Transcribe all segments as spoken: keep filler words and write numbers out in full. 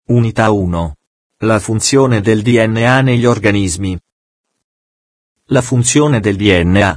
Unità uno. La funzione del D N A negli organismi. La funzione del D N A.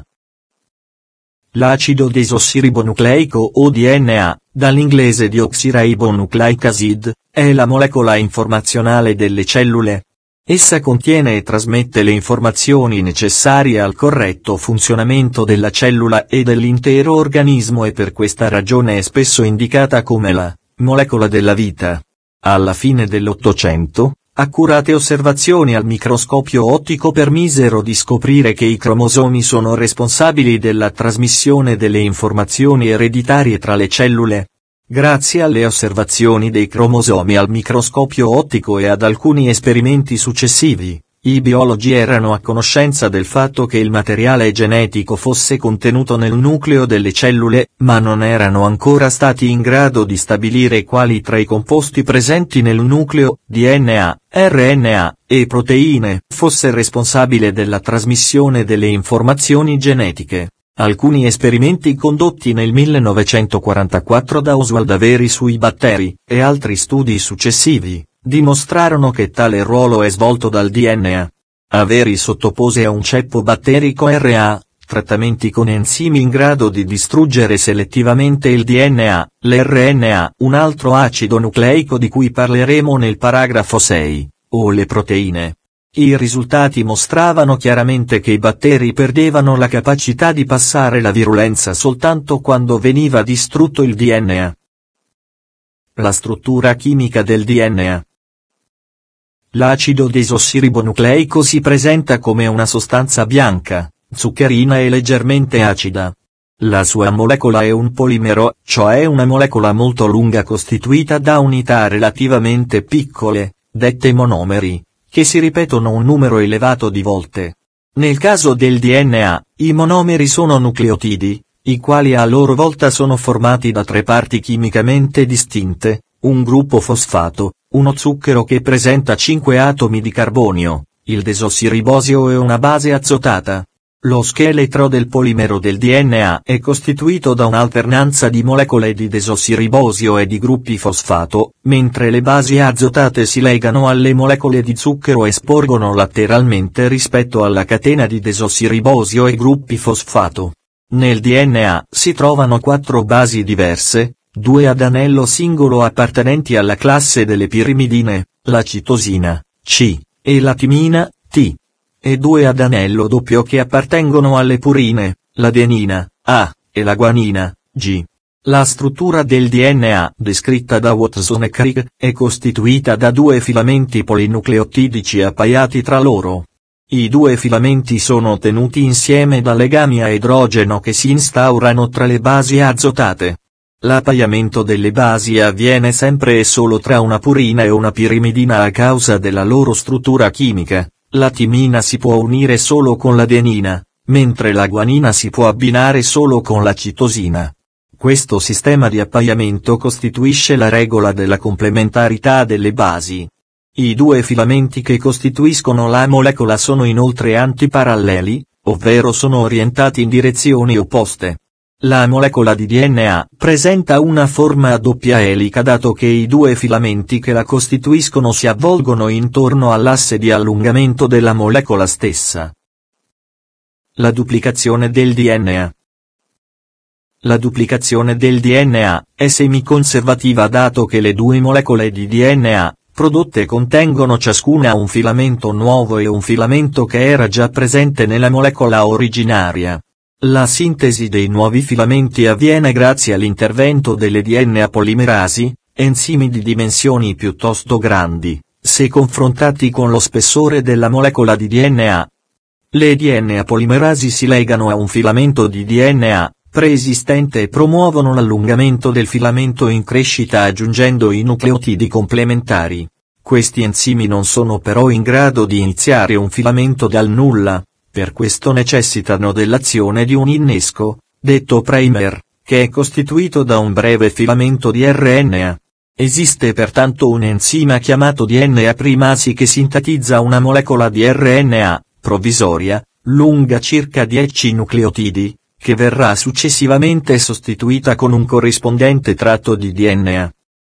L'acido desossiribonucleico o D N A, dall'inglese deoxyribonucleic acid, è la molecola informazionale delle cellule. Essa contiene e trasmette le informazioni necessarie al corretto funzionamento della cellula e dell'intero organismo e per questa ragione è spesso indicata come la molecola della vita. Alla fine dell'Ottocento, accurate osservazioni al microscopio ottico permisero di scoprire che i cromosomi sono responsabili della trasmissione delle informazioni ereditarie tra le cellule. Grazie alle osservazioni dei cromosomi al microscopio ottico e ad alcuni esperimenti successivi, i biologi erano a conoscenza del fatto che il materiale genetico fosse contenuto nel nucleo delle cellule, ma non erano ancora stati in grado di stabilire quali tra i composti presenti nel nucleo, D N A, R N A, e proteine, fosse responsabile della trasmissione delle informazioni genetiche. Alcuni esperimenti condotti nel millenovecentoquarantaquattro da Oswald Avery sui batteri, e altri studi successivi, dimostrarono che tale ruolo è svolto dal D N A. Avery sottopose a un ceppo batterico R A, trattamenti con enzimi in grado di distruggere selettivamente il D N A, l'R N A, un altro acido nucleico di cui parleremo nel paragrafo sei, o le proteine. I risultati mostravano chiaramente che i batteri perdevano la capacità di passare la virulenza soltanto quando veniva distrutto il D N A. La struttura chimica del D N A. L'acido desossiribonucleico si presenta come una sostanza bianca, zuccherina e leggermente acida. La sua molecola è un polimero, cioè una molecola molto lunga costituita da unità relativamente piccole, dette monomeri, che si ripetono un numero elevato di volte. Nel caso del D N A, i monomeri sono nucleotidi, i quali a loro volta sono formati da tre parti chimicamente distinte, un gruppo fosfato, uno zucchero che presenta cinque atomi di carbonio, il desossiribosio e una base azotata. Lo scheletro del polimero del D N A è costituito da un'alternanza di molecole di desossiribosio e di gruppi fosfato, mentre le basi azotate si legano alle molecole di zucchero e sporgono lateralmente rispetto alla catena di desossiribosio e gruppi fosfato. Nel D N A si trovano quattro basi diverse, due ad anello singolo appartenenti alla classe delle pirimidine, la citosina, C, e la timina, T. E due ad anello doppio che appartengono alle purine, l'adenina, A, e la guanina, G. La struttura del D N A, descritta da Watson e Crick, è costituita da due filamenti polinucleotidici appaiati tra loro. I due filamenti sono tenuti insieme da legami a idrogeno che si instaurano tra le basi azotate. L'appaiamento delle basi avviene sempre e solo tra una purina e una pirimidina a causa della loro struttura chimica. La timina si può unire solo con l'adenina, mentre la guanina si può abbinare solo con la citosina. Questo sistema di appaiamento costituisce la regola della complementarità delle basi. I due filamenti che costituiscono la molecola sono inoltre antiparalleli, ovvero sono orientati in direzioni opposte. La molecola di D N A presenta una forma a doppia elica dato che i due filamenti che la costituiscono si avvolgono intorno all'asse di allungamento della molecola stessa. La duplicazione del D N A. La duplicazione del D N A è semiconservativa dato che le due molecole di D N A prodotte contengono ciascuna un filamento nuovo e un filamento che era già presente nella molecola originaria. La sintesi dei nuovi filamenti avviene grazie all'intervento delle D N A polimerasi, enzimi di dimensioni piuttosto grandi, se confrontati con lo spessore della molecola di D N A. Le D N A polimerasi si legano a un filamento di D N A preesistente e promuovono l'allungamento del filamento in crescita aggiungendo i nucleotidi complementari. Questi enzimi non sono però in grado di iniziare un filamento dal nulla. Per questo necessitano dell'azione di un innesco, detto primer, che è costituito da un breve filamento di R N A. Esiste pertanto un enzima chiamato D N A primasi che sintetizza una molecola di R N A, provvisoria, lunga circa dieci nucleotidi, che verrà successivamente sostituita con un corrispondente tratto di D N A.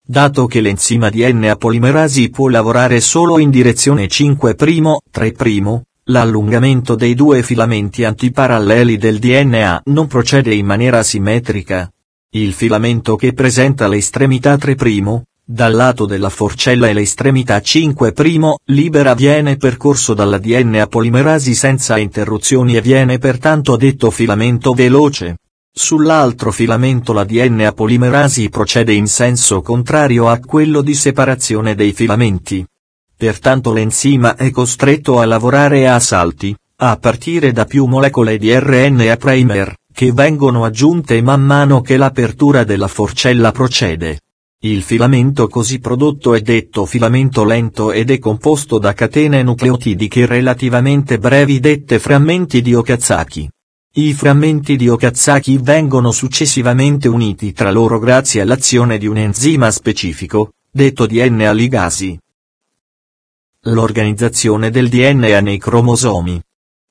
Dato che l'enzima D N A polimerasi può lavorare solo in direzione cinque tre, l'allungamento dei due filamenti antiparalleli del D N A non procede in maniera simmetrica. Il filamento che presenta l'estremità tre', dal lato della forcella e l'estremità cinque' libera viene percorso dalla D N A polimerasi senza interruzioni e viene pertanto detto filamento veloce. Sull'altro filamento la D N A polimerasi procede in senso contrario a quello di separazione dei filamenti. Pertanto l'enzima è costretto a lavorare a salti, a partire da più molecole di R N A primer, che vengono aggiunte man mano che l'apertura della forcella procede. Il filamento così prodotto è detto filamento lento ed è composto da catene nucleotidiche relativamente brevi dette frammenti di Okazaki. I frammenti di Okazaki vengono successivamente uniti tra loro grazie all'azione di un enzima specifico, detto D N A ligasi. L'organizzazione del D N A nei cromosomi.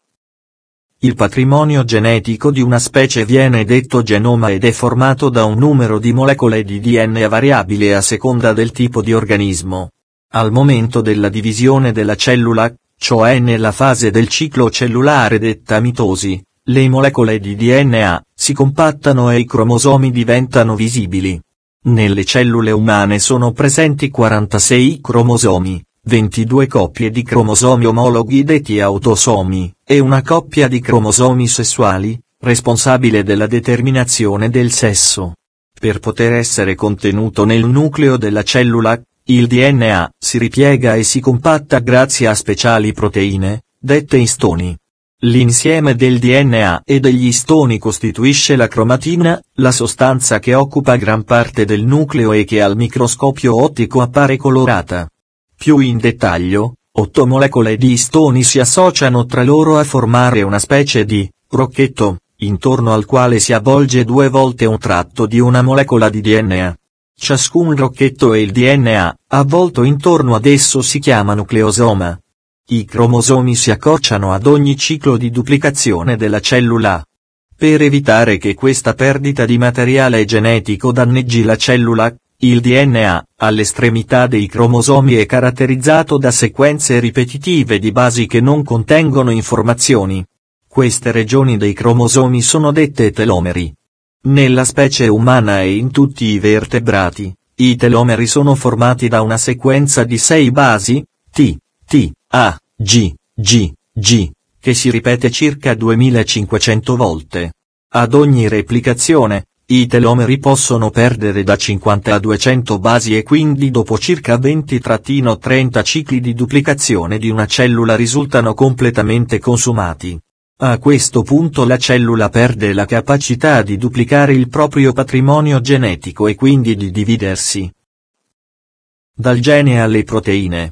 Il patrimonio genetico di una specie viene detto genoma ed è formato da un numero di molecole di D N A variabile a seconda del tipo di organismo. Al momento della divisione della cellula, cioè nella fase del ciclo cellulare detta mitosi, le molecole di D N A si compattano e i cromosomi diventano visibili. Nelle cellule umane sono presenti quarantasei cromosomi, ventidue coppie di cromosomi omologhi detti autosomi, e una coppia di cromosomi sessuali, responsabile della determinazione del sesso. Per poter essere contenuto nel nucleo della cellula, il D N A si ripiega e si compatta grazie a speciali proteine, dette istoni. L'insieme del D N A e degli istoni costituisce la cromatina, la sostanza che occupa gran parte del nucleo e che al microscopio ottico appare colorata. Più in dettaglio, otto molecole di istoni si associano tra loro a formare una specie di rocchetto, intorno al quale si avvolge due volte un tratto di una molecola di D N A. Ciascun rocchetto e il D N A, avvolto intorno ad esso si chiama nucleosoma. I cromosomi si accorciano ad ogni ciclo di duplicazione della cellula. Per evitare che questa perdita di materiale genetico danneggi la cellula, il D N A, all'estremità dei cromosomi è caratterizzato da sequenze ripetitive di basi che non contengono informazioni. Queste regioni dei cromosomi sono dette telomeri. Nella specie umana e in tutti i vertebrati, i telomeri sono formati da una sequenza di sei basi, T, T, A, G, G, G, che si ripete circa duemilacinquecento volte. Ad ogni replicazione, i telomeri possono perdere da cinquanta a duecento basi e quindi dopo circa venti trenta cicli di duplicazione di una cellula risultano completamente consumati. A questo punto la cellula perde la capacità di duplicare il proprio patrimonio genetico e quindi di dividersi. Dal gene alle proteine.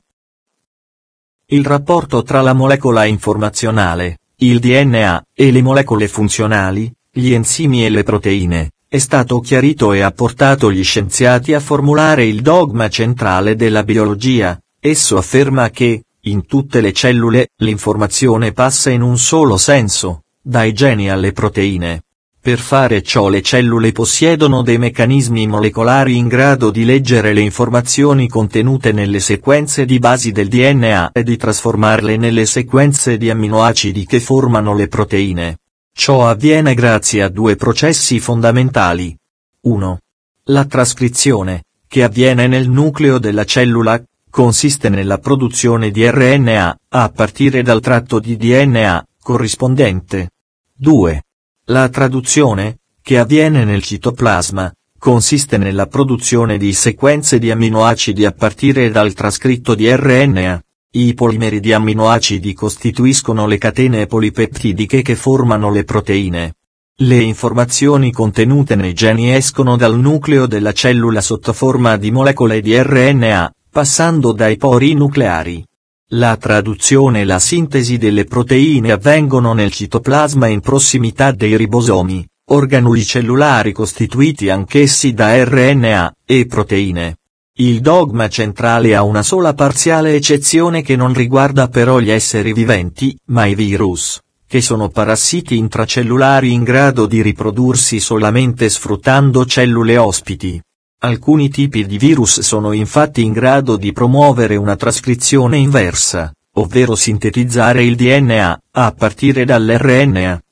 Il rapporto tra la molecola informazionale, il D N A, e le molecole funzionali, gli enzimi e le proteine, è stato chiarito e ha portato gli scienziati a formulare il dogma centrale della biologia. Esso afferma che, in tutte le cellule, l'informazione passa in un solo senso, dai geni alle proteine. Per fare ciò le cellule possiedono dei meccanismi molecolari in grado di leggere le informazioni contenute nelle sequenze di basi del D N A e di trasformarle nelle sequenze di amminoacidi che formano le proteine. Ciò avviene grazie a due processi fondamentali. uno. La trascrizione, che avviene nel nucleo della cellula, consiste nella produzione di R N A, a partire dal tratto di D N A, corrispondente. due. La traduzione, che avviene nel citoplasma, consiste nella produzione di sequenze di amminoacidi a partire dal trascritto di R N A. I polimeri di amminoacidi costituiscono le catene polipeptidiche che formano le proteine. Le informazioni contenute nei geni escono dal nucleo della cellula sotto forma di molecole di R N A, passando dai pori nucleari. La traduzione e la sintesi delle proteine avvengono nel citoplasma in prossimità dei ribosomi, organuli cellulari costituiti anch'essi da R N A e proteine. Il dogma centrale ha una sola parziale eccezione che non riguarda però gli esseri viventi, ma i virus, che sono parassiti intracellulari in grado di riprodursi solamente sfruttando cellule ospiti. Alcuni tipi di virus sono infatti in grado di promuovere una trascrizione inversa, ovvero sintetizzare il D N A, a partire dall'R N A.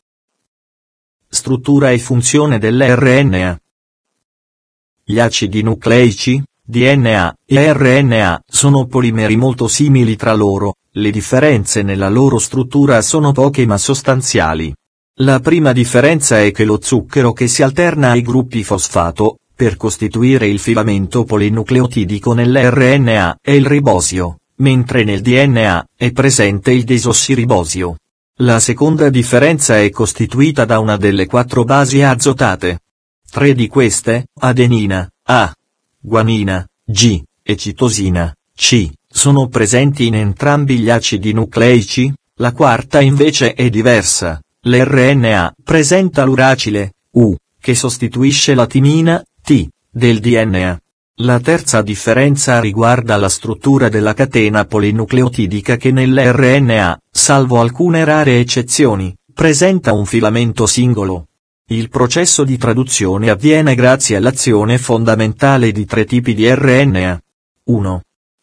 Struttura e funzione dell'R N A. Gli acidi nucleici, D N A e R N A, sono polimeri molto simili tra loro, le differenze nella loro struttura sono poche ma sostanziali. La prima differenza è che lo zucchero che si alterna ai gruppi fosfato, per costituire il filamento polinucleotidico nell'R N A è il ribosio, mentre nel D N A è presente il desossiribosio. La seconda differenza è costituita da una delle quattro basi azotate. Tre di queste, adenina, A, guanina, G, e citosina, C, sono presenti in entrambi gli acidi nucleici, la quarta invece è diversa. L'R N A presenta l'uracile, U, che sostituisce la timina, T, del D N A. La terza differenza riguarda la struttura della catena polinucleotidica che nell'R N A, salvo alcune rare eccezioni, presenta un filamento singolo. Il processo di traduzione avviene grazie all'azione fondamentale di tre tipi di R N A. uno.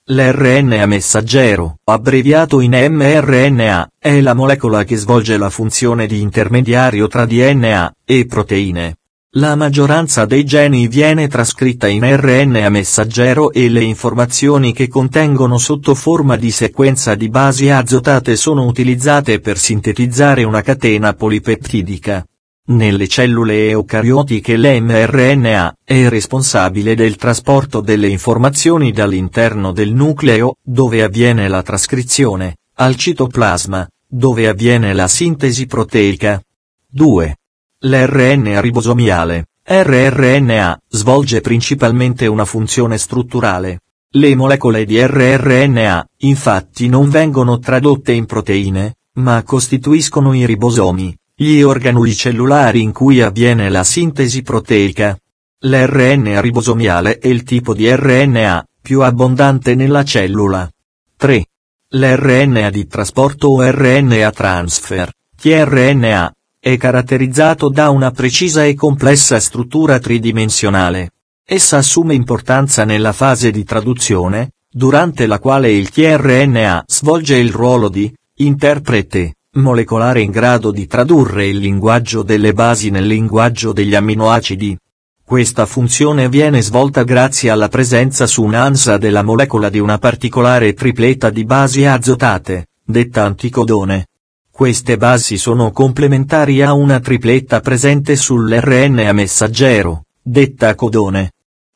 L'R N A messaggero, abbreviato in mRNA, è la molecola che svolge la funzione di intermediario tra D N A e proteine. La maggioranza dei geni viene trascritta in R N A messaggero e le informazioni che contengono sotto forma di sequenza di basi azotate sono utilizzate per sintetizzare una catena polipeptidica. Nelle cellule eucariotiche l'mRNA è responsabile del trasporto delle informazioni dall'interno del nucleo, dove avviene la trascrizione, al citoplasma, dove avviene la sintesi proteica. due. L'R N A ribosomiale, R R N A, svolge principalmente una funzione strutturale. Le molecole di R R N A, infatti non vengono tradotte in proteine, ma costituiscono i ribosomi, gli organuli cellulari in cui avviene la sintesi proteica. L'R N A ribosomiale è il tipo di R N A più abbondante nella cellula. tre. L'R N A di trasporto o R N A transfer, T R N A, è caratterizzato da una precisa e complessa struttura tridimensionale. Essa assume importanza nella fase di traduzione, durante la quale il T R N A svolge il ruolo di interprete molecolare in grado di tradurre il linguaggio delle basi nel linguaggio degli amminoacidi. Questa funzione viene svolta grazie alla presenza su un'ansa della molecola di una particolare tripletta di basi azotate, detta anticodone. Queste basi sono complementari a una tripletta presente sull'R N A messaggero, detta codone.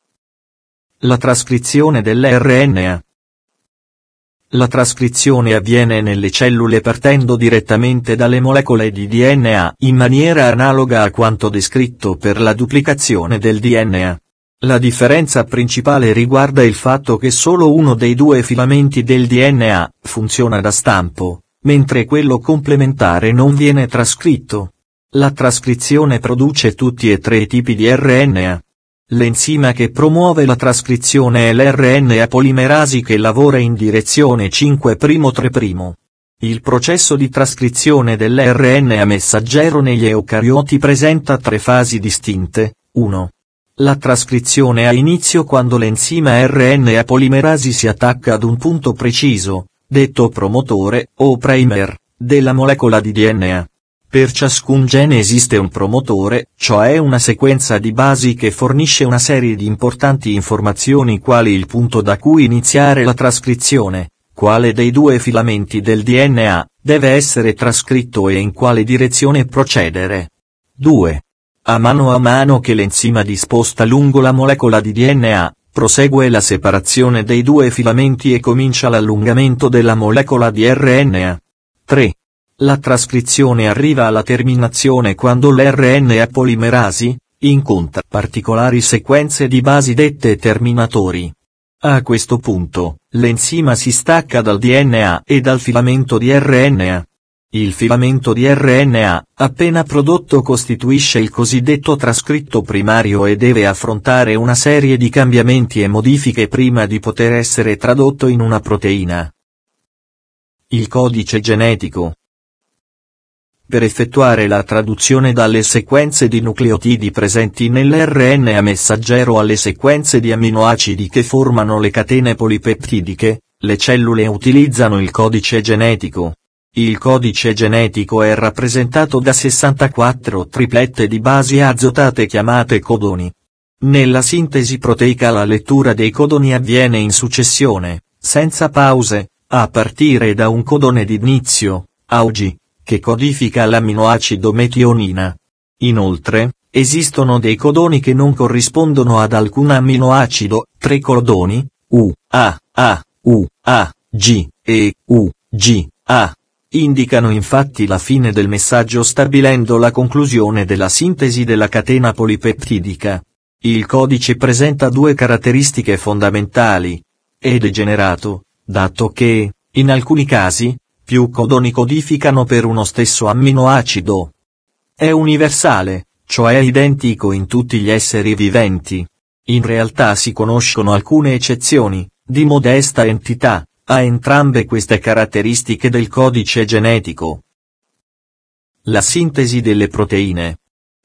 La trascrizione dell'R N A. La trascrizione avviene nelle cellule partendo direttamente dalle molecole di D N A in maniera analoga a quanto descritto per la duplicazione del D N A. La differenza principale riguarda il fatto che solo uno dei due filamenti del D N A funziona da stampo, mentre quello complementare non viene trascritto. La trascrizione produce tutti e tre i tipi di R N A. L'enzima che promuove la trascrizione è l'R N A polimerasi che lavora in direzione cinque tre'. Il processo di trascrizione dell'R N A messaggero negli eucarioti presenta tre fasi distinte. uno. La trascrizione ha inizio quando l'enzima R N A polimerasi si attacca ad un punto preciso, detto promotore, o primer, della molecola di D N A. Per ciascun gene esiste un promotore, cioè una sequenza di basi che fornisce una serie di importanti informazioni quali il punto da cui iniziare la trascrizione, quale dei due filamenti del D N A deve essere trascritto e in quale direzione procedere. due. A mano a mano che l'enzima disposta lungo la molecola di D N A prosegue la separazione dei due filamenti e comincia l'allungamento della molecola di R N A. tre. La trascrizione arriva alla terminazione quando l'R N A polimerasi incontra particolari sequenze di basi dette terminatori. A questo punto, l'enzima si stacca dal D N A e dal filamento di R N A. Il filamento di R N A, appena prodotto, costituisce il cosiddetto trascritto primario e deve affrontare una serie di cambiamenti e modifiche prima di poter essere tradotto in una proteina. Il codice genetico. per effettuare la traduzione dalle sequenze di nucleotidi presenti nell'R N A messaggero alle sequenze di amminoacidi che formano le catene polipeptidiche, le cellule utilizzano il codice genetico. Il codice genetico è rappresentato da sessantaquattro triplette di basi azotate chiamate codoni. Nella sintesi proteica la lettura dei codoni avviene in successione, senza pause, a partire da un codone di inizio, A U G, che codifica l'amminoacido metionina. Inoltre, esistono dei codoni che non corrispondono ad alcun amminoacido, tre codoni, U, A, A, U, A, G, e U, G, A. Indicano infatti la fine del messaggio stabilendo la conclusione della sintesi della catena polipeptidica. Il codice presenta due caratteristiche fondamentali. È degenerato, dato che, in alcuni casi, più codoni codificano per uno stesso amminoacido. È universale, cioè identico in tutti gli esseri viventi. In realtà si conoscono alcune eccezioni, di modesta entità, a entrambe queste caratteristiche del codice genetico. La sintesi delle proteine.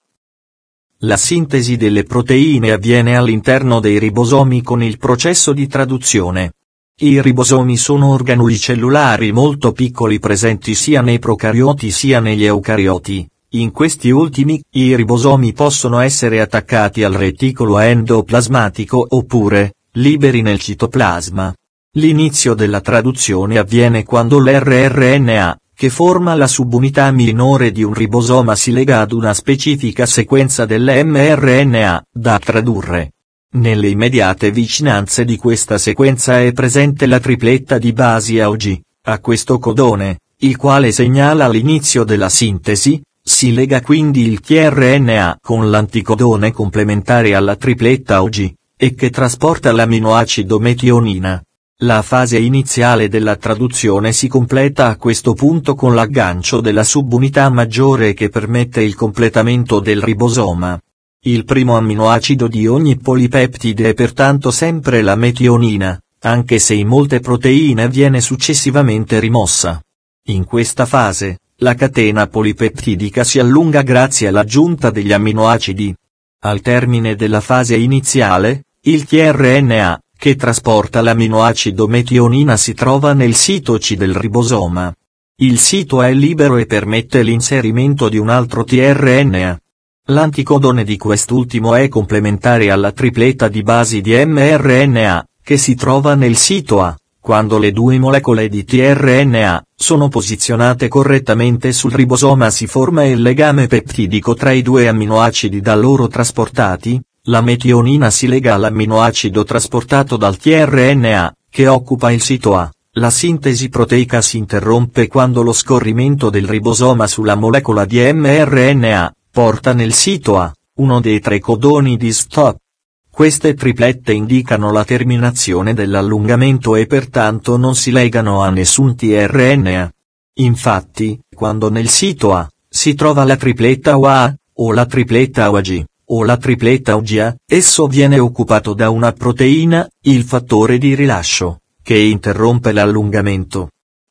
La sintesi delle proteine avviene all'interno dei ribosomi con il processo di traduzione. I ribosomi sono organuli cellulari molto piccoli presenti sia nei procarioti sia negli eucarioti. In questi ultimi, i ribosomi possono essere attaccati al reticolo endoplasmatico oppure, liberi nel citoplasma. L'inizio della traduzione avviene quando l'rRNA, che forma la subunità minore di un ribosoma si lega ad una specifica sequenza dell'mRNA, da tradurre. Nelle immediate vicinanze di questa sequenza è presente la tripletta di basi A U G, a questo codone, il quale segnala l'inizio della sintesi, si lega quindi il tRNA con l'anticodone complementare alla tripletta A U G, e che trasporta l'amminoacido metionina. La fase iniziale della traduzione si completa a questo punto con l'aggancio della subunità maggiore che permette il completamento del ribosoma. Il primo amminoacido di ogni polipeptide è pertanto sempre la metionina, anche se in molte proteine viene successivamente rimossa. In questa fase, la catena polipeptidica si allunga grazie all'aggiunta degli amminoacidi. Al termine della fase iniziale, il tRNA, che trasporta l'amminoacido metionina si trova nel sito C del ribosoma. Il sito è libero e permette l'inserimento di un altro tRNA. L'anticodone di quest'ultimo è complementare alla tripletta di basi di mRNA, che si trova nel sito A. Quando le due molecole di tRNA sono posizionate correttamente sul ribosoma si forma il legame peptidico tra i due amminoacidi da loro trasportati. La metionina si lega all'amminoacido trasportato dal tRNA, che occupa il sito A. La sintesi proteica si interrompe quando lo scorrimento del ribosoma sulla molecola di mRNA porta nel sito A uno dei tre codoni di stop. Queste triplette indicano la terminazione dell'allungamento e pertanto non si legano a nessun tRNA. Infatti, quando nel sito A si trova la tripletta U A, o la tripletta U A G, o la tripletta U G A, esso viene occupato da una proteina, il fattore di rilascio, che interrompe l'allungamento.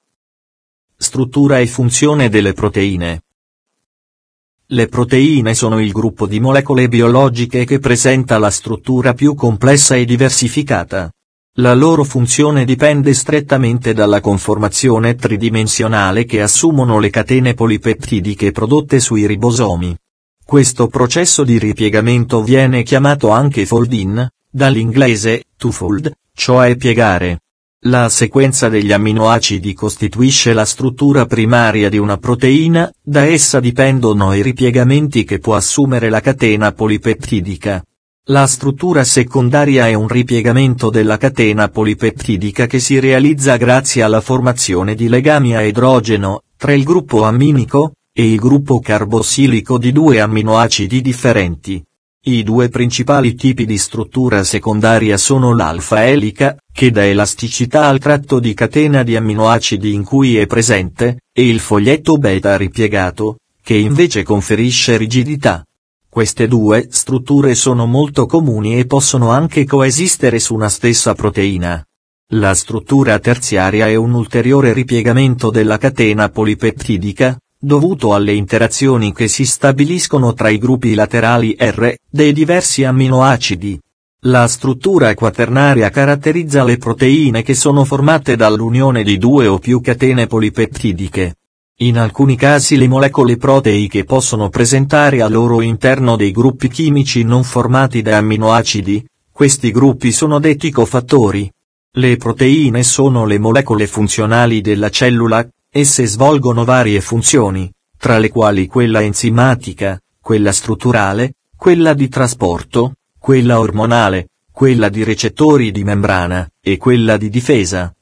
Struttura e funzione delle proteine. Le proteine sono il gruppo di molecole biologiche che presenta la struttura più complessa e diversificata. La loro funzione dipende strettamente dalla conformazione tridimensionale che assumono le catene polipeptidiche prodotte sui ribosomi. Questo processo di ripiegamento viene chiamato anche fold-in, dall'inglese to fold, cioè piegare. La sequenza degli amminoacidi costituisce la struttura primaria di una proteina, da essa dipendono i ripiegamenti che può assumere la catena polipeptidica. La struttura secondaria è un ripiegamento della catena polipeptidica che si realizza grazie alla formazione di legami a idrogeno, tra il gruppo amminico e il gruppo carbossilico di due amminoacidi differenti. I due principali tipi di struttura secondaria sono l'alfa-elica, che dà elasticità al tratto di catena di amminoacidi in cui è presente, e il foglietto beta ripiegato, che invece conferisce rigidità. Queste due strutture sono molto comuni e possono anche coesistere su una stessa proteina. La struttura terziaria è un ulteriore ripiegamento della catena polipeptidica, dovuto alle interazioni che si stabiliscono tra i gruppi laterali R dei diversi amminoacidi. La struttura quaternaria caratterizza le proteine che sono formate dall'unione di due o più catene polipeptidiche. In alcuni casi le molecole proteiche possono presentare al loro interno dei gruppi chimici non formati da amminoacidi, questi gruppi sono detti cofattori. Le proteine sono le molecole funzionali della cellula, esse svolgono varie funzioni, tra le quali quella enzimatica, quella strutturale, quella di trasporto, quella ormonale, quella di recettori di membrana, e quella di difesa.